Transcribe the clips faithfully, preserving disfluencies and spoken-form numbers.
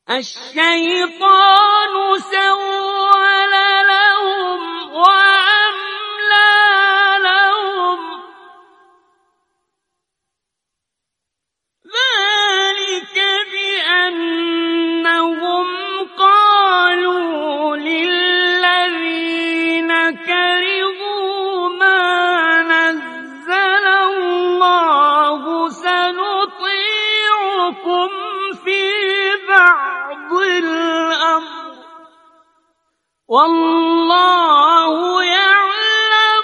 الشیطان سول لهم واملا لهم ذلك بأنهم قالوا للذين كرهوا ما نزل الله سنطيعكم في بعض الأمر والله يعلم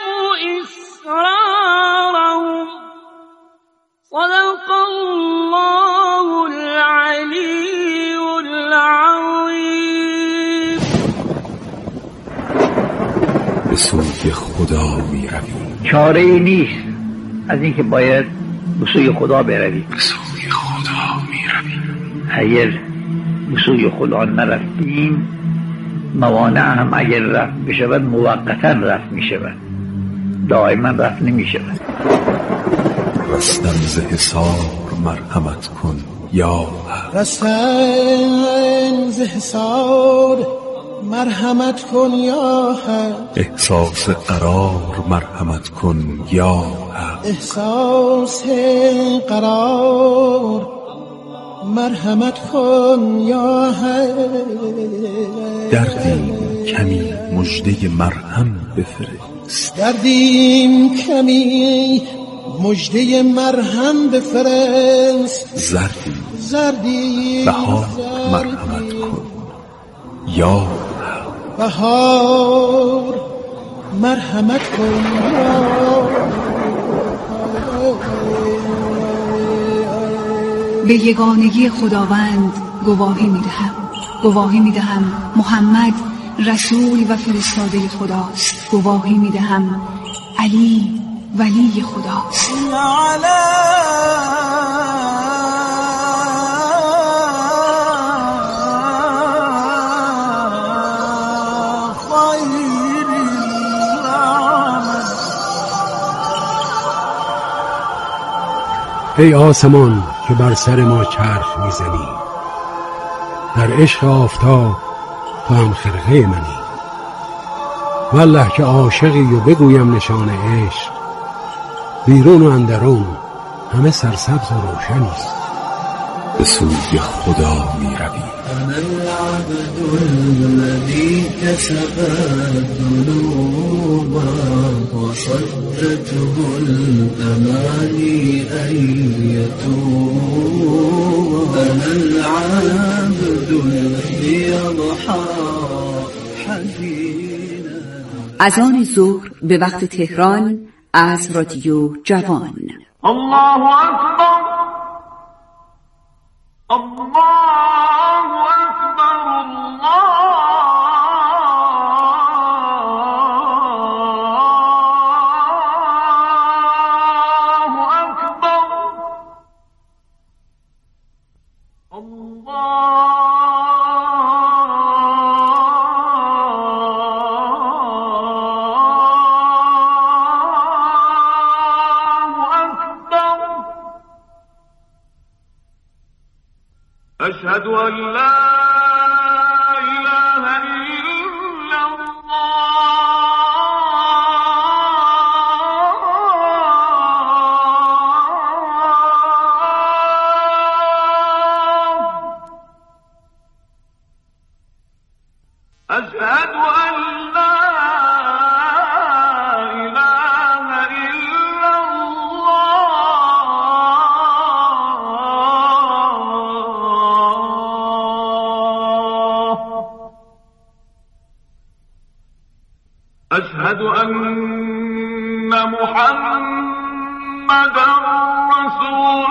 إسرارهم صدق الله العلي العظيم. به سوی خدا می رویم، چاره ای نیست از اینکه باید به سوی خدا برویم. به سوی خدا می رویم. اگر به سوی خدا نرفتیم موانع هم اگر رفت بشود موقتا رفت می شود، دائما رفت نمی شود. رستم ز حصار مرحمت کن یا حق، رستم ز حصار مرحمت کن یا حق، احساس قرار مرحمت کن یا حق، احساس قرار مرحمت کن یا حق. دردیم کمی مژده مرهم بفرست، دردیم کمی مژده مرهم بفرست، زردی زردی بهار مرحمت کن یا حق، بهار مرحمت کن یا به یگانگی خداوند گواهی می‌دهم گواهی می‌دهم محمد رسول و فرستاده خداست. گواهی می‌دهم علی ولی خداست. ای آسمان که بر سر ما چرخ میزنی، در عشق آفتاب تو هم خرقه منی. والله که عاشقی و بگویم نشان عشق، بیرون و اندرون همه سرسبز و روشنی. به سوی خدا می رویم. انا العبد الذي كسب الذنوب وصدته الاماني ان يتوب. انا العبد الذي يضحى حزينا. اذان ظهر به وقت تهران از رادیو جوان. الله اکبر، الله اکبر، الله اکبر، الله أشهد أن لا إله إلا الله. أشهد أن لا أشهد أن محمدا رسول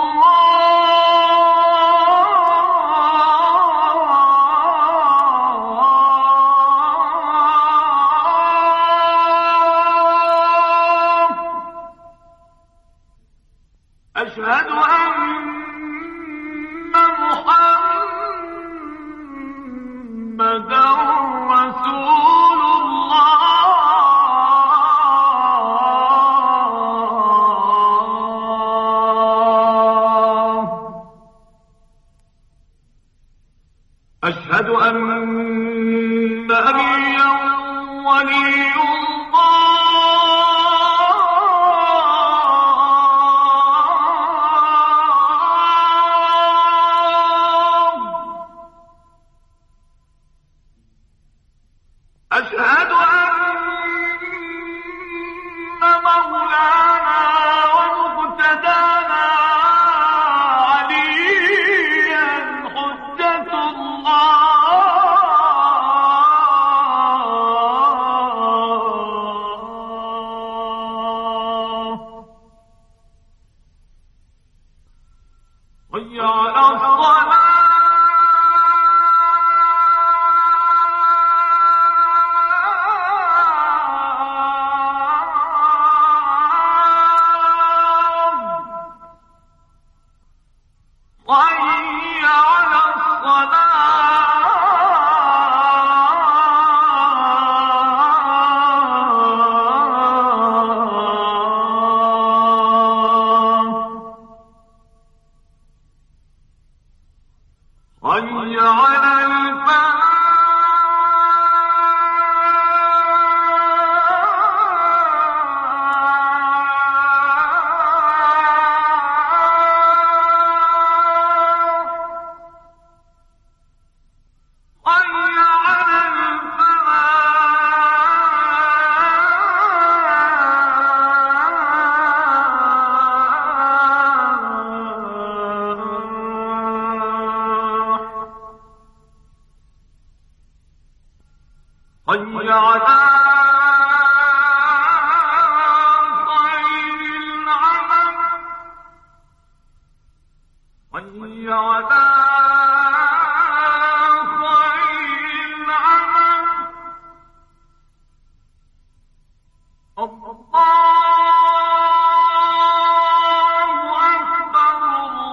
الله. أشهد أن محمدا رسول الله. أشهد أن أبيا ولي أشهد أن مولانا ومقتدانا عليا حجة الله حي على الصلاة حي على الفلاح حي على خير العمل حي على خير العمل الله أكبر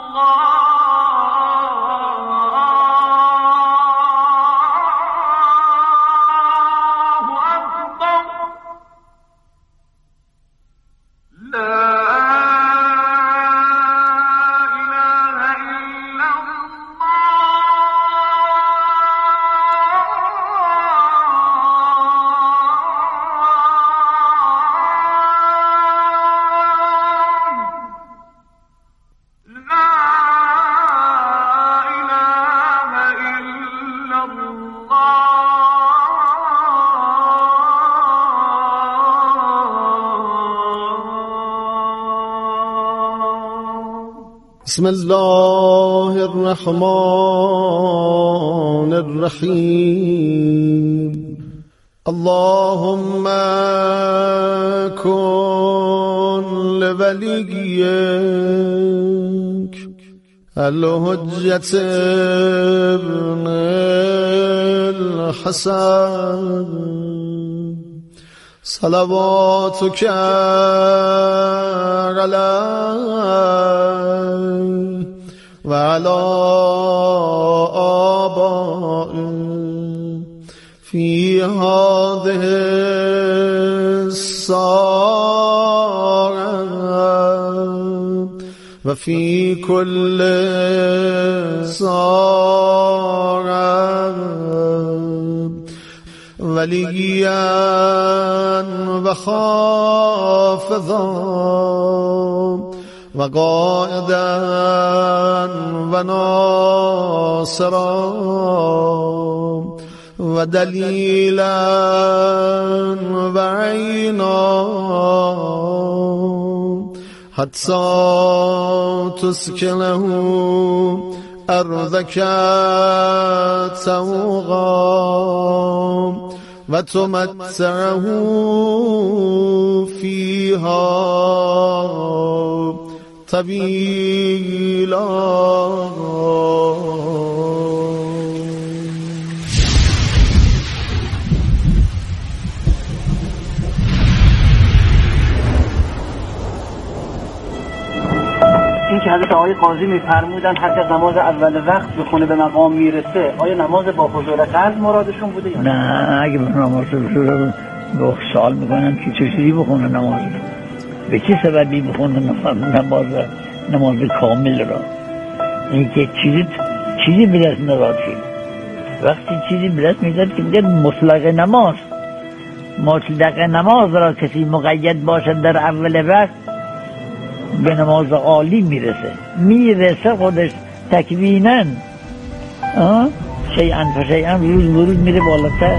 بسم الله الرحمن الرحيم اللهم كن لوليك الحجة ابن الحسن صلواتك عليه وعلى آبائه في هذه الساعة وفي كل ساعة وليا وخافضا وقائدا وناصرا ودليلا وعينا حتى تسكنه أرضك توغا وتمتعه فيها طويلا. این که حضرت آقای قاضی می‌فرمودن حتی نماز اول وقت بخونه به مقام میرسه، آیا نماز با حضور قلب مرادشون بوده یا نه؟ اگه به نماز حضور به سوال میکنن که چجوری بخونه نماز، به چه سببی بخونه نماز نماز کامل را، این که چیزی چیزی به دست نراد شد. وقتی چیزی به دست میاد که میگه مطلق نماز، مطلق نماز را کسی مقید باشد در اول وقت به نماز عالی میرسه، میرسه خودش تکویناً شیئا فشیئا روز روز میره بالاتر.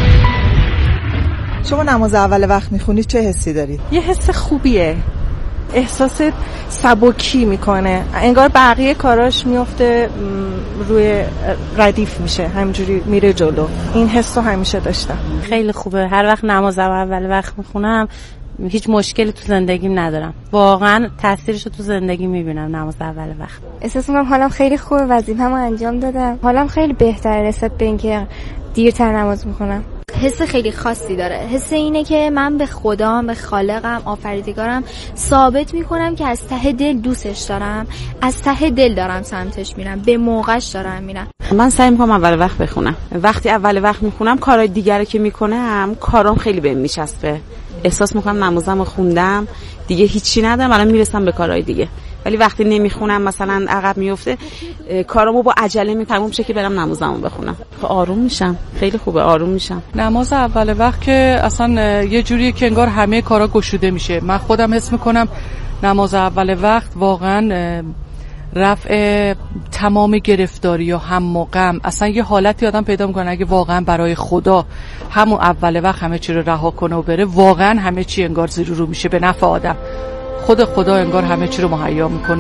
شما نماز اول وقت میخونید چه حسی دارید؟ یه حس خوبیه، احساس سبکی میکنه، انگار بقیه کاراش میفته روی ردیف میشه، همینجوری میره جلو. این حسو همیشه داشتم. خیلی خوبه، هر وقت نماز اول وقت میخونم هیچ مشکلی تو زندگیم ندارم، واقعا تاثیرشو تو زندگی میبینم نماز اول وقت. احساس میکنم حالم خیلی خوبه، وظیفه‌مو انجام دادم، حالم خیلی بهتره نسبت به اینکه دیرتر نماز میخونم. حس خیلی خاصی داره. حس اینه که من به خدام، به خالقم، آفریدگارم ثابت میکنم که از ته دل دوستش دارم، از ته دل دارم سمتش میرم، به موقعش دارم میرم. من سعی میکنم اول وقت بخونم. وقتی اول وقت میخونم کارهای دیگه رو که میکنم کارام خیلی بهم میچسبه، احساس میکنم نمازمو خوندم دیگه هیچی ندارم، الان میرسم به کارهای دیگه. ولی وقتی نمیخونم مثلا عقب میفته، کارامو با عجله میتموم شه که برم نمازمو بخونم. آروم میشم، خیلی خوبه، آروم میشم. نماز اول وقت که اصلا یه جوریه که انگار همه کارا گشوده میشه. من خودم حس میکنم نماز اول وقت واقعا رفع تمام گرفتاری و هم و غم، اصلا یه حالتی آدم پیدا میکنه اگه واقعا برای خدا همون اول وقت همه چی رو رها کنه و بره، واقعا همه چی انگار زیر رو میشه به نفع آدم. خود خدا انگار همه چی رو مهیا میکنه.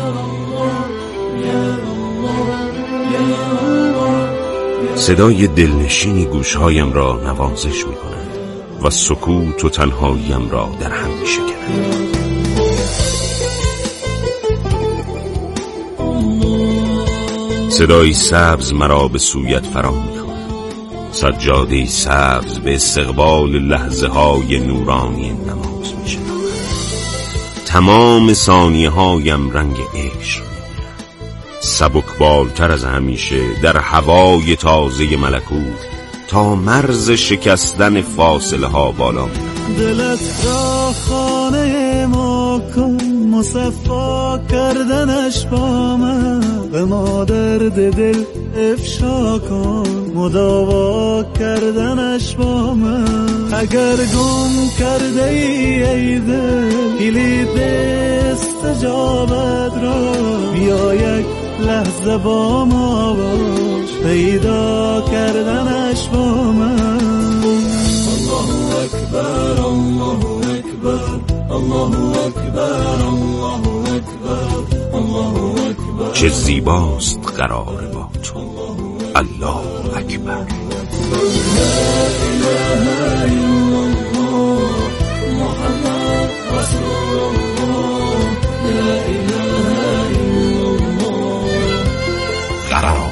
صدای دلنشینی گوشهایم را نوازش میکند و سکوت و تنهاییم را در هم میشکند. صدای سبز مرا به سویت فرا میخواند، سجاده سبز به استقبال لحظه های نورانی نماز میشود. تمام ثانیه هایم رنگ عشق میگیرد، سبکبالتر از همیشه در هوای تازه ملکوت تا مرز شکستن فاصله ها بالا میرم. دلت را خانه ما کن، مصفا کردنش با من، به ما درد دل افشا کن، مداوا کردنش با من. اگر گم کرده ای ای دل کلید استجابت را، بیا یک لحظه با ما باش، پیدا کردنش با من. الله اکبر، الله اکبر، الله اکبر، الله اکبر، الله اکبر. چه زیباست قرار با تو، الله اکبر. لا اله الا الله، محمد رسول الله، لا اله الا الله. قرار.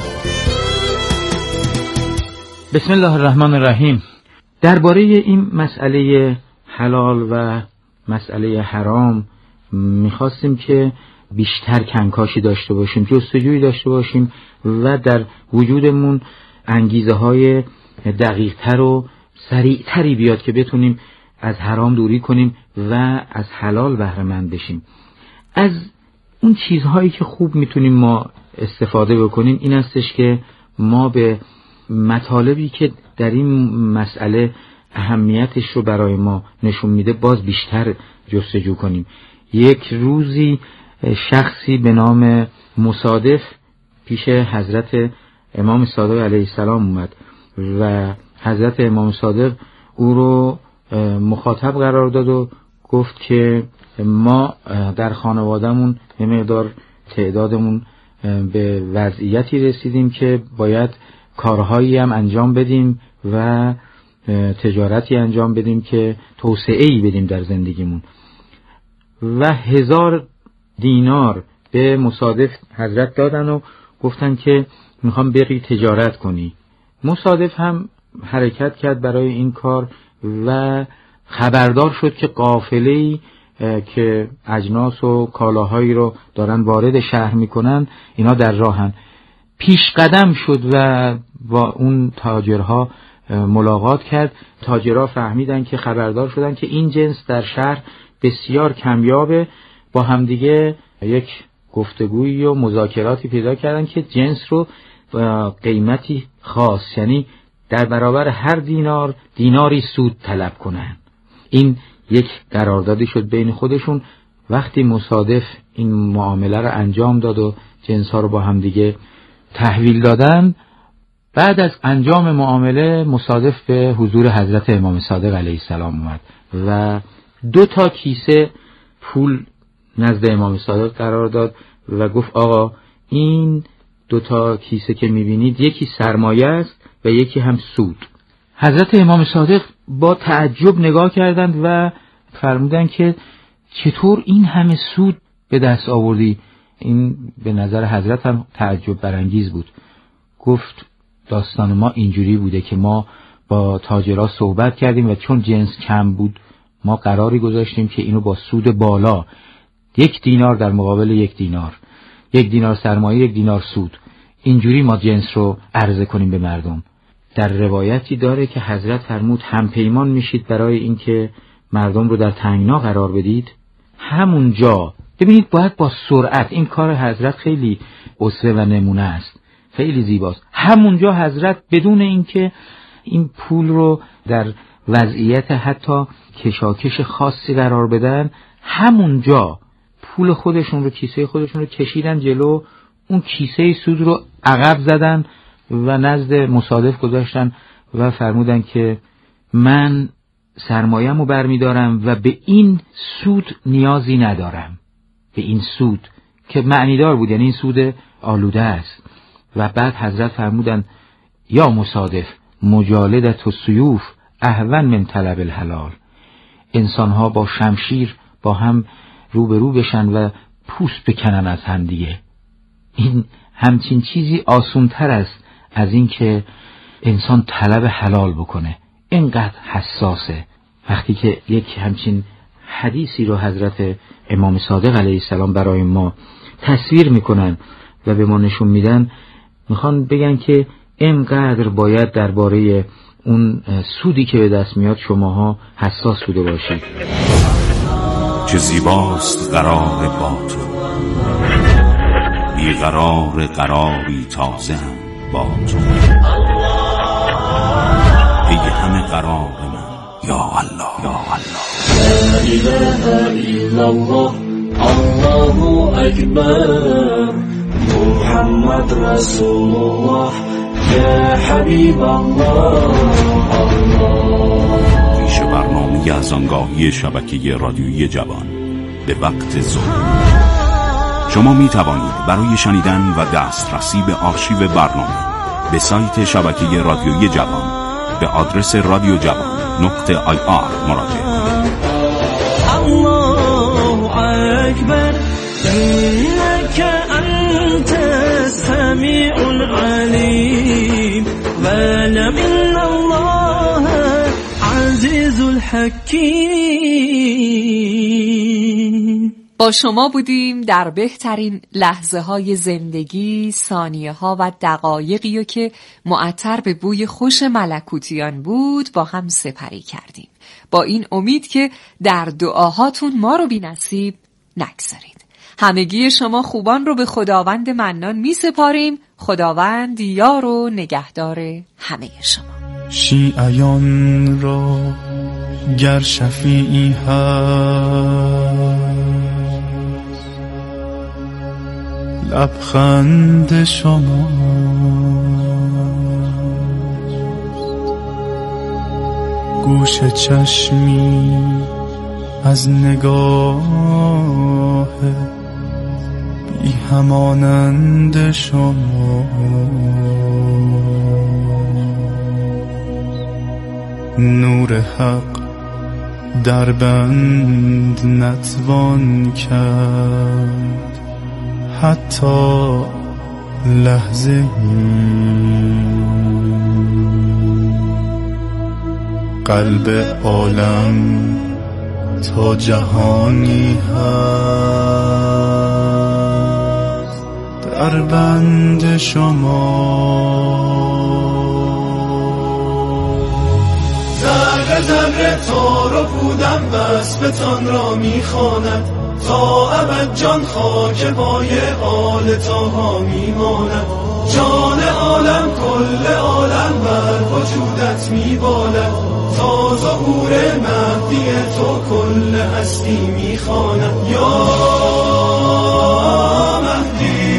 بسم الله الرحمن الرحیم. درباره این مسئله حلال و مسئله حرام میخواستیم که بیشتر کنکاشی داشته باشیم، جستجویی داشته باشیم و در وجودمون انگیزه های دقیق تر و سریع تری بیاد که بتونیم از حرام دوری کنیم و از حلال بهره مند بشیم. از اون چیزهایی که خوب میتونیم ما استفاده بکنیم این استش که ما به مطالبی که در این مسئله اهمیتش رو برای ما نشون میده باز بیشتر جستجو کنیم. یک روزی شخصی به نام مصادف پیش حضرت امام صادق علیه السلام اومد و حضرت امام صادق او رو مخاطب قرار داد و گفت که ما در خانوادهمون به مقدار تعدادمون به وضعیتی رسیدیم که باید کارهایی هم انجام بدیم و تجارتی انجام بدیم که توسعه‌ای بدیم در زندگیمون و هزار دینار به مصادف حضرت دادن و گفتن که میخوام بری تجارت کنی. مصادف هم حرکت کرد برای این کار و خبردار شد که قافله‌ای که اجناس و کالاهایی رو دارن وارد شهر میکنن اینا در راهن. پیش قدم شد و با اون تاجرها ملاقات کرد. تاجرها فهمیدن که خبردار شدن که این جنس در شهر بسیار کمیابه، با همدیگه یک گفتگویی و مذاکراتی پیدا کردن که جنس رو قیمتی خاص، یعنی در برابر هر دینار دیناری سود طلب کنن. این یک قراردادی شد بین خودشون. وقتی مصادف این معامله رو انجام داد و جنس ها رو با هم دیگه تحویل دادن، بعد از انجام معامله مصادف به حضور حضرت امام صادق علیه السلام اومد و دو تا کیسه پول نزد امام صادق قرار داد و گفت آقا این دو تا کیسه که میبینید یکی سرمایه است و یکی هم سود. حضرت امام صادق با تعجب نگاه کردند و فرمودند که چطور این همه سود به دست آوردی؟ این به نظر حضرت هم تعجب برانگیز بود. گفت داستان ما اینجوری بوده که ما با تاجرها صحبت کردیم و چون جنس کم بود ما قراری گذاشتیم که اینو با سود بالا، یک دینار در مقابل یک دینار، یک دینار سرمایه یک دینار سود، اینجوری ما جنس رو عرضه کنیم به مردم. در روایتی داره که حضرت فرمود هم پیمان میشید برای اینکه مردم رو در تنگنا قرار بدید، همونجا ببینید باید با سرعت، این کار حضرت خیلی اسوه و نمونه است، خیلی زیباست. همونجا حضرت بدون اینکه این پول رو در وضعیت حتی کشاکش خاصی قرار بدن، همونجا پول خودشون رو، کیسه خودشون رو کشیدن جلو، اون کیسه سود رو عقب زدن و نزد مصادف گذاشتن و فرمودن که من سرمایه‌مو رو برمی دارم و به این سود نیازی ندارم، به این سود که معنیدار بود، یعنی این سود آلوده است. و بعد حضرت فرمودن یا مصادف مجالدت و سیوف اهون من طلب الحلال. انسانها با شمشیر با هم روبرو بشن و پوست بکنن از هم دیگه، این همچین چیزی آسونتر است از این که انسان طلب حلال بکنه. اینقدر حساسه. وقتی که یک همچین حدیثی رو حضرت امام صادق علیه السلام برای ما تصویر میکنن و به ما نشون میدن، میخوان بگن که اینقدر باید درباره اون سودی که به دست میاد شماها حساس بوده باشید. چه زیباست قرار با تو، بی قرار قراری تازه هم با تو، ای همه قرار من یا الله یا الله. لا اله الا الله الله اکبر محمد رسول الله یا حبیب الله. پیش برنامه از آنگاهی شبکه رادیویی جوان به وقت ظهر شما می توانید برای شنیدن و دسترسی به آرشیو برنامه به سایت شبکه رادیویی جوان به آدرس رادیو جوان نقطه آی آر مراجعه کنید. الله اکبر انک انت السمیع العلیم و لم ان الله عزیز الحکیم. با شما بودیم در بهترین لحظه های زندگی، ثانیه ها و دقایقی که معطر به بوی خوش ملکوتیان بود با هم سپری کردیم، با این امید که در دعاهاتون ما رو بی نصیب نگذارید. همگی شما خوبان رو به خداوند منان می سپاریم. خداوند یار و نگهدار همه شما. شیعیان را گر شفیعی هست، لبخند شما گوش چشمی از نگاه بی همانند شما، نور حق در بند نتوان کرد حتی لحظه قلب عالم تا جهانی هست در بند شما. در ذره تار و پودم وصفتان را میخواند، تا ابد جان خاک پای آل طاها میماند. جان کل عالم بر وجودت میبالد، تا ظهور مهدی تو کل هستی میخواند. یا مهدی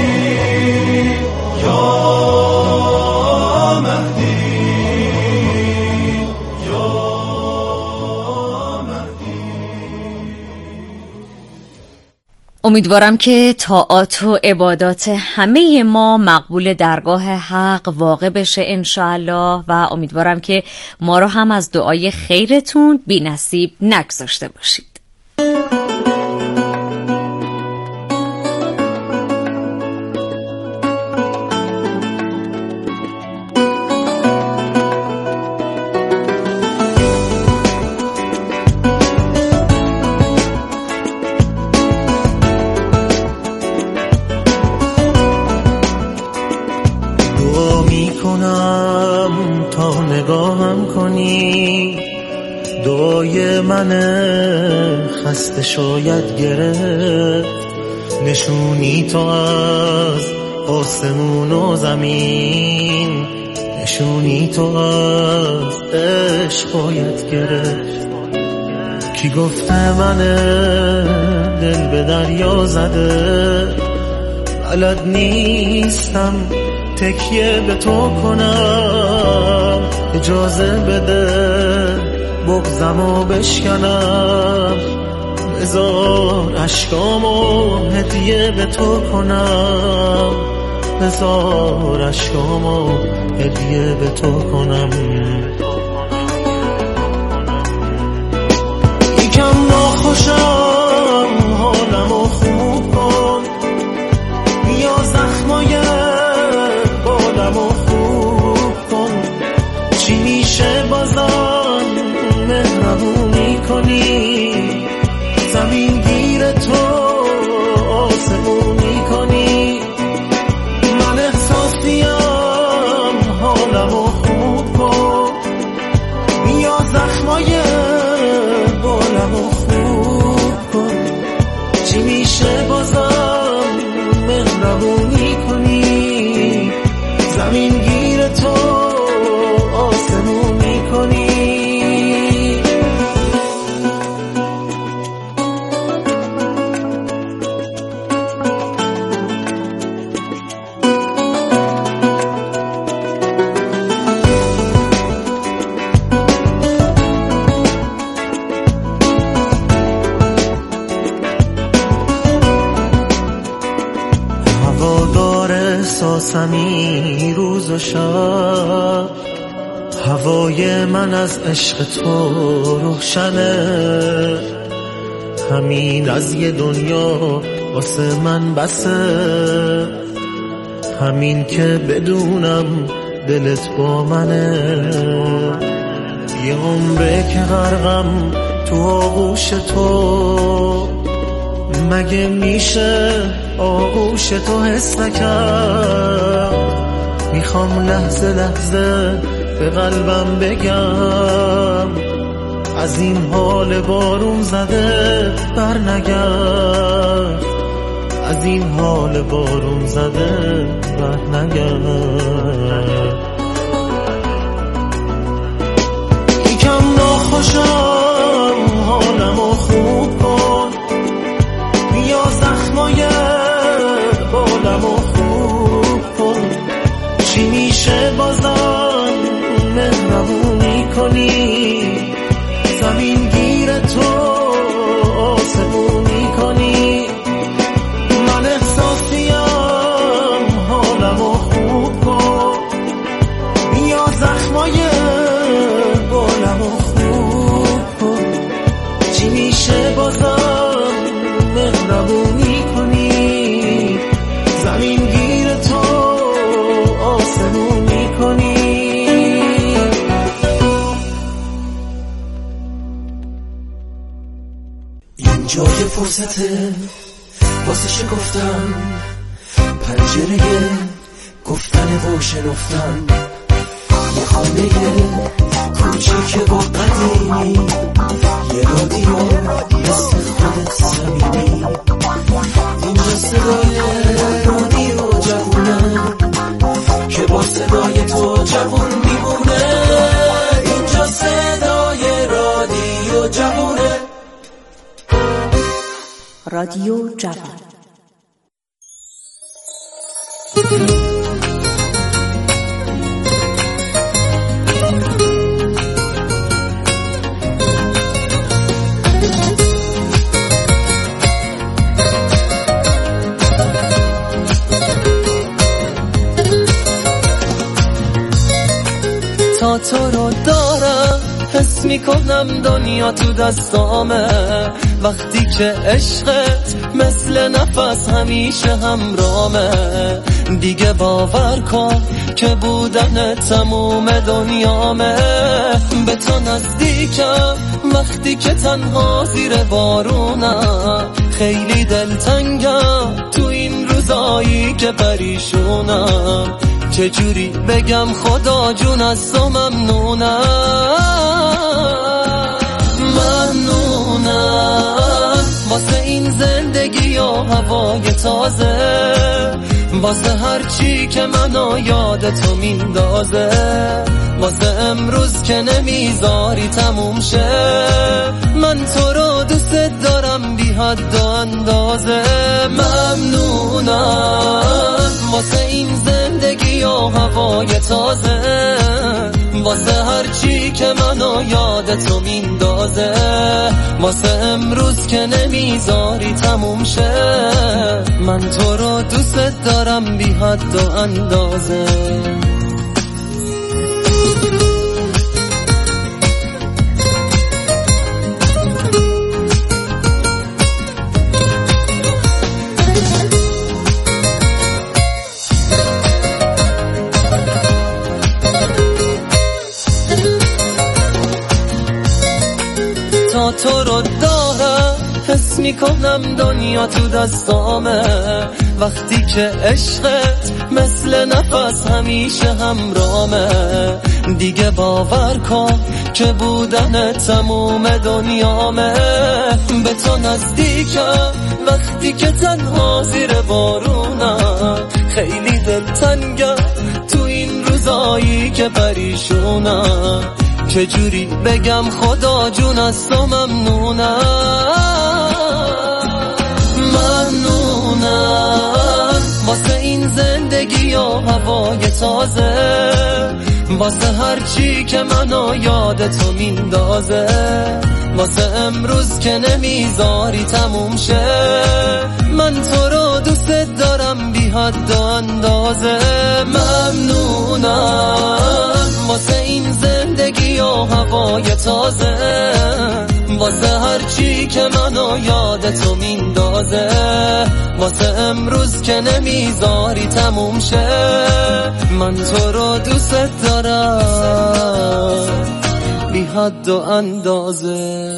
یا مهدی یا مهدی. امیدوارم که طاعات و عبادات همه ما مقبول درگاه حق واقع بشه انشاءالله، و امیدوارم که ما رو هم از دعای خیرتون بی نصیب نگذاشته باشید. دعای من خسته شاید گرفت، نشونی تو از آسمون و زمین، نشونی تو از عشق باید گرفت. کی گفته من دل به دریا زده، بلد نیستم تکیه به تو کنم، اجازه بده بغضمو بشکنم، بذار عشقامو هدیه به تو کنم، بذار عشقامو هدیه به تو کنم. یکم ناخوشم حالمو خوب کن، بیا زخمای بالمو خوب کن، چی میشه بازم مهربونی کنی، زمین گیر تو آسمونی کنی، من احساسیم حالمو خوب کن، بیا زخمای بالمو خوب کن، چی میشه بازم مهربونی کنی، زمین گیر تو آسمونی کنی. احساسمی روز و شب، هوای من از عشق تو روشنه، همین از یه دنیا واسه من بسه، همین که بدونم دلت با منه، یه عمره که غرقم تو آغوش تو، مگه میشه آغوش تو حس نکرد، میخوام لحظه لحظه به قلبم بگم، از این حال بارون زده بر نگرد، از این حال بارون زده بر نگرد. یکم ناخوشم حالمو خوب کن، بیا زخمای بالمو خوب کن، چی میشه بازم مهربونی کنی، زمین گیر تو آسمونی کنی، من احساسیم حالمو خوب کن، بیا زخمای بالمو خوب کن، چی میشه بازم مهربونی کنی، زمین گیر تو آسمونی کنی. این جای فرصته واسه شکفتن، پنجره گفتن و شنفتن، یه خانه کوچیک و قدیمی، یه رادیو مثل خودت صمیمی، اینجا صدای رادیو جوونه که با صدای رادیو جوان. تا تو رو دارم حس میکنم دنیا تو دستامه، وقتی که عشقت مثل نفس همیشه همرامه. دیگه باور کن که بودن تموم دنیامه. به تو نزدیکم وقتی که تنها زیر بارونم، خیلی دلتنگم تو این روزایی که پریشونم. چجوری بگم خدا جون از تو ممنونم، ممنونم واسه این زندگی و هوای تازه، واسه هر چی که منو یاد تو میندازه، واسه امروز که نمیذاری تموم شه. من تو رو دوست دارم بی حد و اندازه، ممنونم واسه این زندگی و هوای تازه، واسه هر چی که منو یاد تو میندازه، واسه امروز که نمیذاری تموم شه. من تو رو دوست دارم بی حد و اندازه. تا تو رو دارم حس میکنم دنیا تو دستامه، وقتی که عشقت مثل نفس همیشه همرامه. دیگه باور کن که بودن تموم دنیامه. به تو نزدیکم وقتی که تنها زیر بارونم، خیلی دلتنگم تو این روزایی که پریشونم. چجوری بگم خدا جون از تو ممنونم، ممنونم واسه این زندگی و هوای تازه، واسه هر چی که منو یاد تو میندازه، واسه امروز که نمیذاری تموم شه. من تو رو دوست دارم بی حد و اندازه، ممنونم واسه این زندگی و هوای تازه، واسه هر چی که منو یاد تو میندازه، واسه امروز که نمیذاری تموم شه. من تو رو دوست دارم بی حد و اندازه.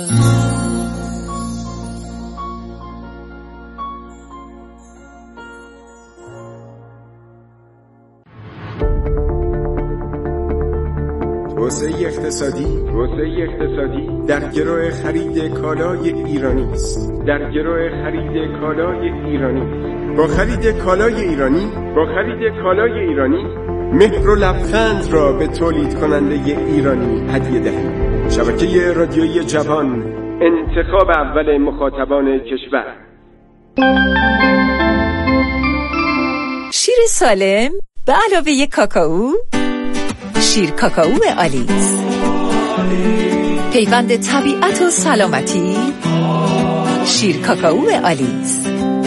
توسعه اقتصادی توسعه اقتصادی در گرو خرید کالای ایرانی است. در گرو خرید کالای ایرانی با خرید کالای ایرانی با خرید کالای ایرانی مهر و لبخند را به تولید کننده ایرانی هدیه دهید. شبکه رادیویی جوان، انتخاب اول مخاطبان کشور. شیر سالم به علاوه کاکائو، شیر کاکائو آلیس، پیوند طبیعت و سلامتی. شیر کاکائو آلیس،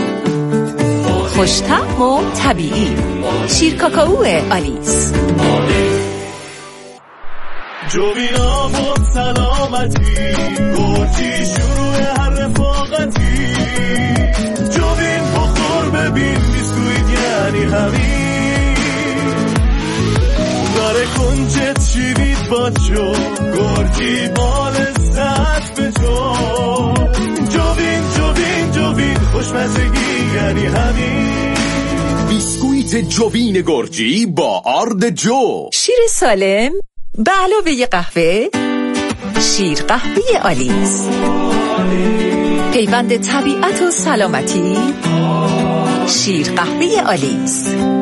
خوش‌طعم و طبیعی. شیر کاکائو آلیس. جوین آباد سلامتی، گرچی شروع هر رفاقتی. جوین بخور ببین بیسکویت یعنی همین. داره کنجت شیرید بچو، گرچی بال زد به جو. جوین جوین جوین خوشمزگی یعنی همین. بیسکویت جوین گرجی با آرد جو. شیر سالم به علاوه قهوه، شیر قهوه آلیس، پیوند طبیعت و سلامتی. شیر قهوه آلیس.